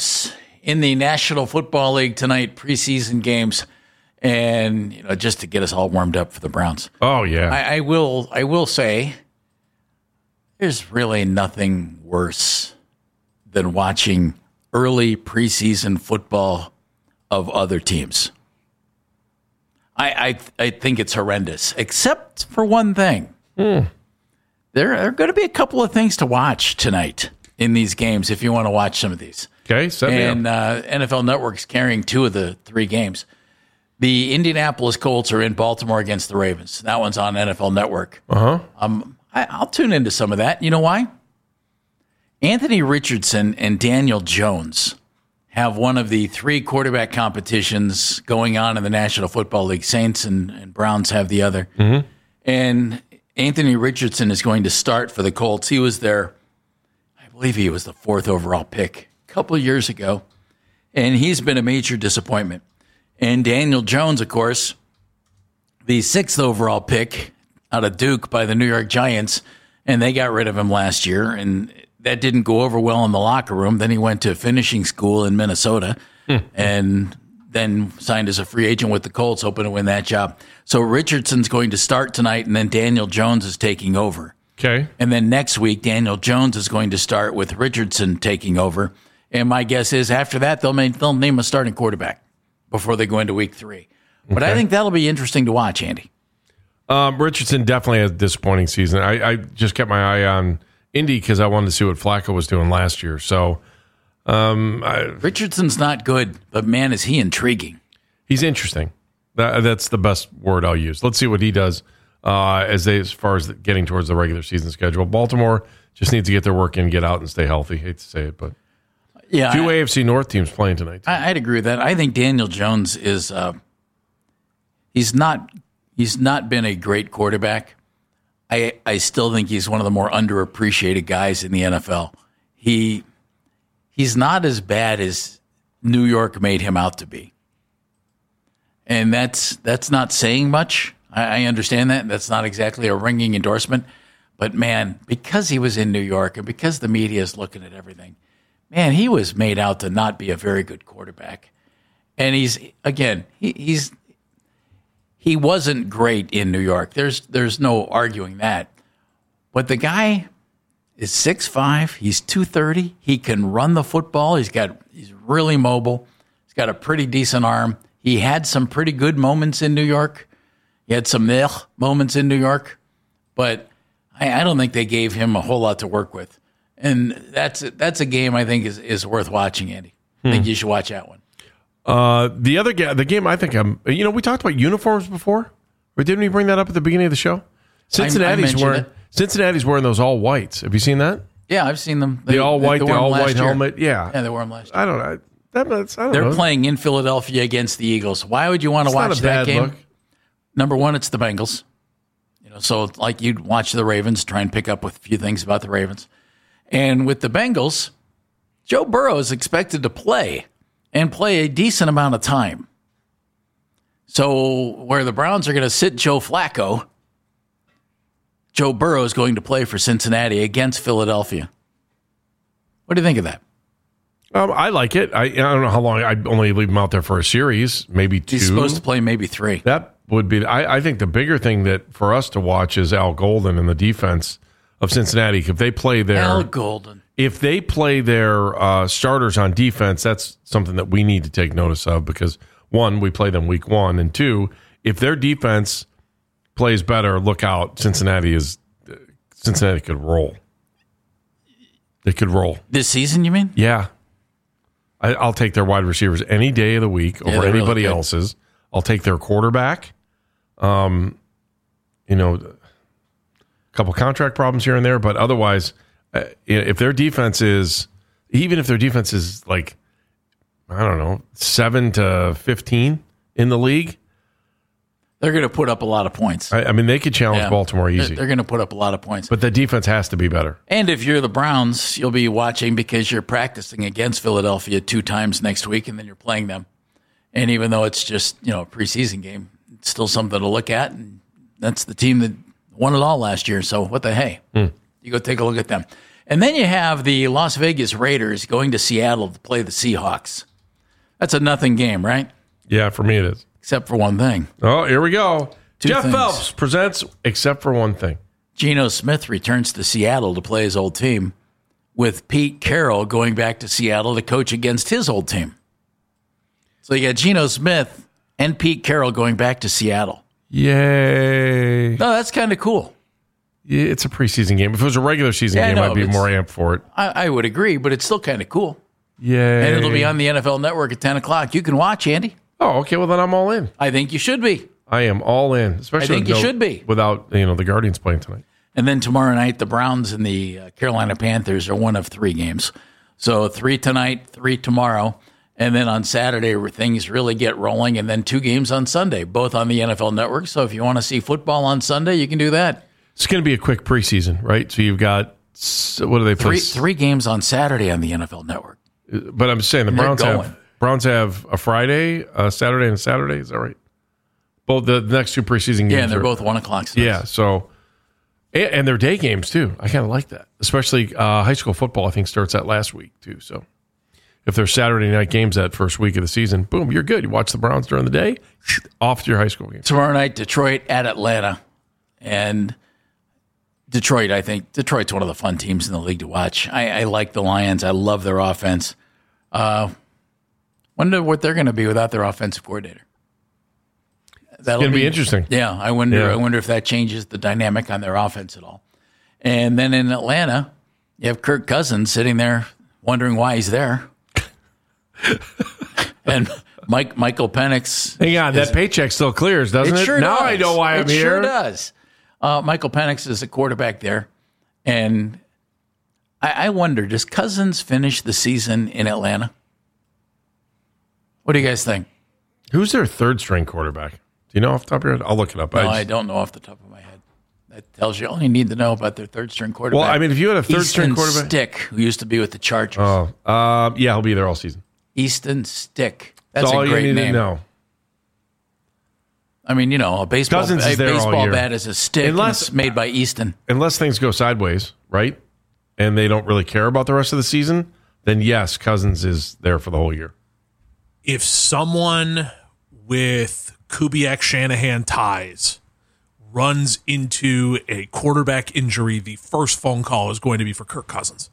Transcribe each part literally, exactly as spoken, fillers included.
games in the National Football League tonight, preseason games, and you know, just to get us all warmed up for the Browns. Oh yeah, I, I will. I will say, there's really nothing worse than watching early preseason football of other teams. I I, I think it's horrendous, except for one thing. Mm. There are going to be a couple of things to watch tonight in these games if you want to watch some of these. Okay, set me and up. Uh, N F L Network's carrying two of the three games. The Indianapolis Colts are in Baltimore against the Ravens. That one's on N F L Network. Uh-huh. Um, I, I'll tune into some of that. You know why? Anthony Richardson and Daniel Jones have one of the three quarterback competitions going on in the National Football League. Saints and, and Browns have the other. Mm-hmm. And Anthony Richardson is going to start for the Colts. He was their, I believe he was the fourth overall pick a couple of years ago. And he's been a major disappointment. And Daniel Jones, of course, the sixth overall pick out of Duke by the New York Giants. And they got rid of him last year. And that didn't go over well in the locker room. Then he went to finishing school in Minnesota and then signed as a free agent with the Colts, hoping to win that job. So Richardson's going to start tonight, and then Daniel Jones is taking over. Okay. And then next week, Daniel Jones is going to start with Richardson taking over. And my guess is after that, they'll, make, they'll name a starting quarterback before they go into week three. But okay. I think that'll be interesting to watch, Andy. Um, Richardson definitely had a disappointing season. I, I just kept my eye on Indy because I wanted to see what Flacco was doing last year. So um, I, Richardson's not good, but man, is he intriguing. He's interesting. That, that's the best word I'll use. Let's see what he does uh, as they as far as getting towards the regular season schedule. Baltimore just needs to get their work in, get out, and stay healthy. Hate to say it, but yeah, few I, A F C North teams playing tonight. I, I'd agree with that. I think Daniel Jones is uh, he's not he's not been a great quarterback. I I still think he's one of the more underappreciated guys in the N F L. He he's not as bad as New York made him out to be. And that's that's not saying much. I, I understand that. That's not exactly a ringing endorsement. But, man, because he was in New York and because the media is looking at everything, man, he was made out to not be a very good quarterback. And he's, again, he, he's he wasn't great in New York. There's there's no arguing that. But the guy is six five. He's two thirty. He can run the football. He's got he's really mobile. He's got a pretty decent arm. He had some pretty good moments in New York. He had some ugh moments in New York. But I, I don't think they gave him a whole lot to work with. And that's that's a game I think is, is worth watching, Andy. I think hmm. you should watch that one. Uh, the other ga- the game I think I'm, you know, we talked about uniforms before, or didn't we bring that up at the beginning of the show? Cincinnati's I, I wearing it. Cincinnati's wearing those all whites. Have you seen that? Yeah, I've seen them. They, the all white, they, they the all white year. helmet. Yeah, yeah, they wore them last year. I don't know. That, that's, I don't They're know. playing in Philadelphia against the Eagles. Why would you want to it's watch not a that bad game? Look. Number one, it's the Bengals. You know, so like you'd watch the Ravens, try and pick up with a few things about the Ravens. And with the Bengals, Joe Burrow is expected to play and play a decent amount of time. So where the Browns are going to sit Joe Flacco, Joe Burrow is going to play for Cincinnati against Philadelphia. What do you think of that? Um, I like it. I, I don't know how long. I only leave him out there for a series, maybe two. He's supposed to play maybe three. That would be. I, I think the bigger thing that for us to watch is Al Golden and the defense of Cincinnati. If they play their Al Golden, if they play their uh, starters on defense, that's something that we need to take notice of because one, we play them week one, and two, if their defense plays better, look out. Cincinnati is Cincinnati could roll. They could roll this season. You mean? Yeah. I, I'll take their wide receivers any day of the week yeah, over anybody really else's. I'll take their quarterback. Um, you know, a couple contract problems here and there, but otherwise, uh, if their defense is, even if their defense is like, I don't know, seven to fifteen in the league, they're going to put up a lot of points. I, I mean, they could challenge yeah. Baltimore easy. They're, they're going to put up a lot of points. But the defense has to be better. And if you're the Browns, you'll be watching because you're practicing against Philadelphia two times next week, and then you're playing them. And even though it's just, you know, a preseason game, it's still something to look at. And that's the team that won it all last year. So what the hey? Hmm. You go take a look at them. And then you have the Las Vegas Raiders going to Seattle to play the Seahawks. That's a nothing game, right? Yeah, for me it is. Except for one thing. Oh, here we go. Two Jeff things. Phelps presents Except for One Thing. Geno Smith returns to Seattle to play his old team, with Pete Carroll going back to Seattle to coach against his old team. So you got Geno Smith and Pete Carroll going back to Seattle. Yay. No, that's kind of cool. Yeah, it's a preseason game. If it was a regular season Yeah, I game, know, I'd be but more amped for it. I, I would agree, but it's still kind of cool. Yay. And it'll be on the N F L Network at ten o'clock. You can watch, Andy. Oh, okay. Well, then I'm all in. I think you should be. I am all in. Especially I think with you no- should be. Without, you know, the Guardians playing tonight. And then tomorrow night, the Browns and the uh, Carolina Panthers are one of three games. So three tonight, three tomorrow. And then on Saturday, where things really get rolling, and then two games on Sunday, both on the N F L Network. So if you want to see football on Sunday, you can do that. It's going to be a quick preseason, right? So you've got, what do they play? Three, three games on Saturday on the N F L Network. But I'm just saying, the And they're Browns going. have Browns have a Friday, a Saturday, and a Saturday. Is that right? Both the next two preseason games. Yeah, and they're are- both one o'clock. starts. Yeah, so and, and they're day games too. I kind of like that, especially uh, high school football. I think starts that last week too. So if there's Saturday night games that first week of the season, boom, you're good. You watch the Browns during the day, off to your high school game. Tomorrow night, Detroit at Atlanta. And Detroit, I think, Detroit's one of the fun teams in the league to watch. I, I like the Lions. I love their offense. Uh, wonder what they're going to be without their offensive coordinator. That'll It's going to be interesting. Yeah, I wonder. Yeah. I wonder if that changes the dynamic on their offense at all. And then in Atlanta, you have Kirk Cousins sitting there wondering why he's there, and Mike Michael Penix. Hang on, that paycheck still clears, doesn't it? It sure now does. I know why I'm it here. It sure does. Uh, Michael Penix is a quarterback there, and I, I wonder, does Cousins finish the season in Atlanta? What do you guys think? Who's their third string quarterback? Do you know off the top of your head? I'll look it up. No, I I, just- don't know off the top of my head. That tells you all you need to know about their third string quarterback. well, I mean, if you had a third Easton string quarterback, Stick, who used to be with the Chargers. oh, um, yeah, he'll be there all season. Easton Stick. That's That's all a great you need name. to know. I mean, you know, a baseball, Cousins a is there all baseball year. bat is a stick and Unless- it's made by Easton. Unless things go sideways, right? And they don't really care about the rest of the season, then yes, Cousins is there for the whole year. If someone with Kubiak Shanahan ties runs into a quarterback injury, the first phone call is going to be for Kirk Cousins.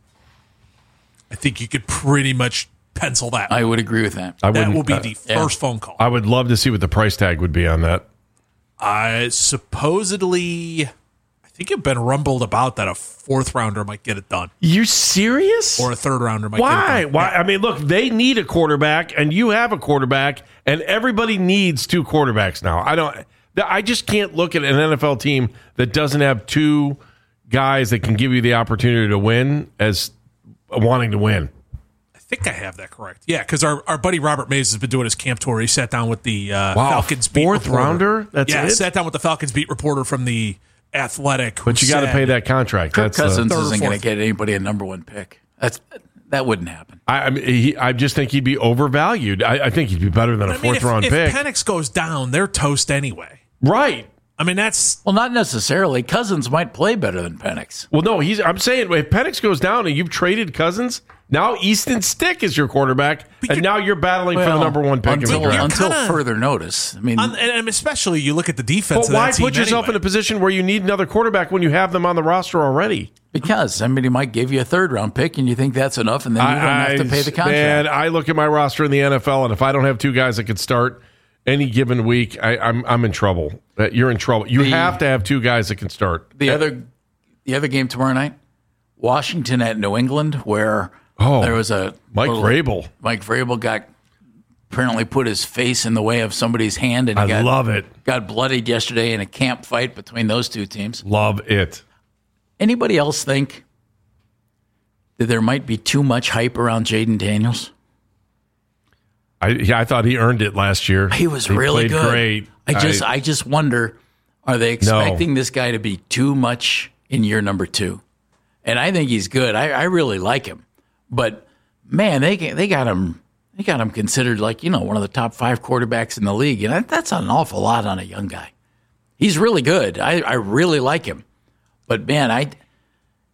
I think you could pretty much pencil that. I would agree with that. I that wouldn't- will be uh, the yeah. first phone call. I would love to see what the price tag would be on that. I supposedly, I think it's been rumbled about that a fourth rounder might get it done, You serious? or a third rounder might Why? get it done. Why? I mean, look, they need a quarterback, and you have a quarterback, and everybody needs two quarterbacks now. I don't. I just can't look at an N F L team that doesn't have two guys that can give you the opportunity to win as wanting to win. I think I have that correct. Yeah, because our, our buddy Robert Mays has been doing his camp tour. He sat down with the uh, Wow, Falcons beat fourth reporter. rounder? That's yeah, it? sat down with the Falcons beat reporter from the Athletic. But you got to pay that contract. Kirk That's the- Cousins third or isn't going fourth. to get anybody a number one pick. That's that wouldn't happen. I, I mean, he, I just think he'd be overvalued. I, I think he'd be better than a I mean, fourth if, round if pick. Penix goes down, they're toast anyway. Right. I mean, that's Well, not necessarily. Cousins might play better than Penix. Well, no, he's. I'm saying if Penix goes down and you've traded Cousins, now Easton Stick is your quarterback, But and you- now you're battling for the Well, number one pick in the until, draft. until Kinda- further notice. I mean, un, and, and especially you look at the defense. But of why that team put yourself anyway. in a position where you need another quarterback when you have them on the roster already? because somebody might give you a third round pick and you think that's enough, and then you don't have to pay the contract. Man, I look at my roster in the N F L, and if I don't have two guys that could start any given week, I, I'm I'm in trouble. Uh, You're in trouble. You The- have to have two guys that can start. the other, the other game tomorrow night, Washington at New England, where Oh, there was a Mike little- Vrabel. Mike Vrabel got apparently put his face in the way of somebody's hand, and he I got, love it. got bloodied yesterday in a camp fight between those two teams. Love it. Anybody else think that there might be too much hype around Jaden Daniels? I yeah, I thought he earned it last year. He was really played good. great. I just, I, just wonder, are they expecting this guy to be too much in year number two? And I think he's good. I, I really like him, but man, they they got him. They got him considered like, you know, one of the top five quarterbacks in the league, and that, that's an awful lot on a young guy. He's really good. I, I really like him, but man, I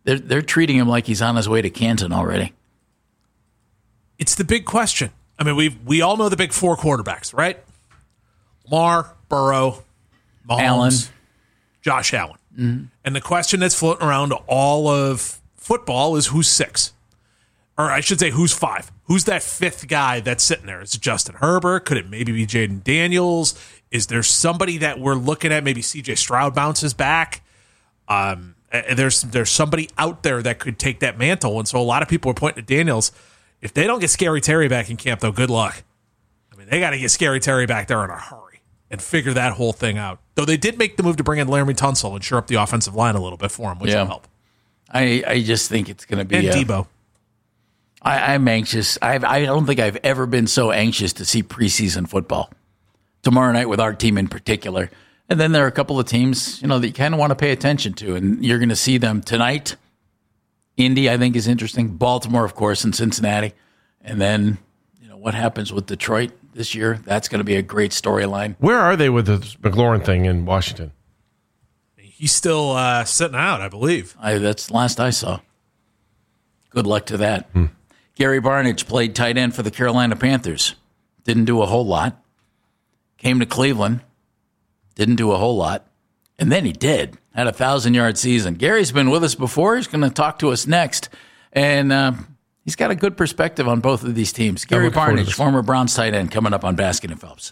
They're they're treating him like he's on his way to Canton already. It's the big question. I mean, we we all know the big four quarterbacks, right? Lamar, Burrow, Mahomes, Allen. Josh Allen. Mm-hmm. And the question that's floating around all of football is who's six? Or I should say, who's five? Who's that fifth guy that's sitting there? Is it Justin Herbert? Could it maybe be Jaden Daniels? Is there somebody that we're looking at? Maybe C J Stroud bounces back. Um, there's there's somebody out there that could take that mantle. And so a lot of people are pointing to Daniels. If they don't get Scary Terry back in camp, though, good luck. I mean, they got to get Scary Terry back there in a hurry and figure that whole thing out. Though they did make the move to bring in Laramie Tunsil and shore up the offensive line a little bit for him, which Yeah. will help. I, I just think it's going to be. And uh, Debo. I, I'm anxious. I've, I don't think I've ever been so anxious to see preseason football. Tomorrow night with our team in particular. And then there are a couple of teams, you know, that you kind of want to pay attention to. And you're going to see them tonight. Indy, I think, is interesting. Baltimore, of course, and Cincinnati. And then, you know, what happens with Detroit this year? That's going to be a great storyline. Where are they with the McLaurin thing in Washington? He's still uh, sitting out, I believe. I, that's the last I saw. Good luck to that. Hmm. Gary Barnidge played tight end for the Carolina Panthers. Didn't do a whole lot. Came to Cleveland. Didn't do a whole lot. And then he did. Had a one thousand-yard season. Gary's been with us before. He's going to talk to us next. And uh, he's got a good perspective on both of these teams. Gary looking forward to Barnidge, this. former Browns tight end, coming up on Baskin and Phelps.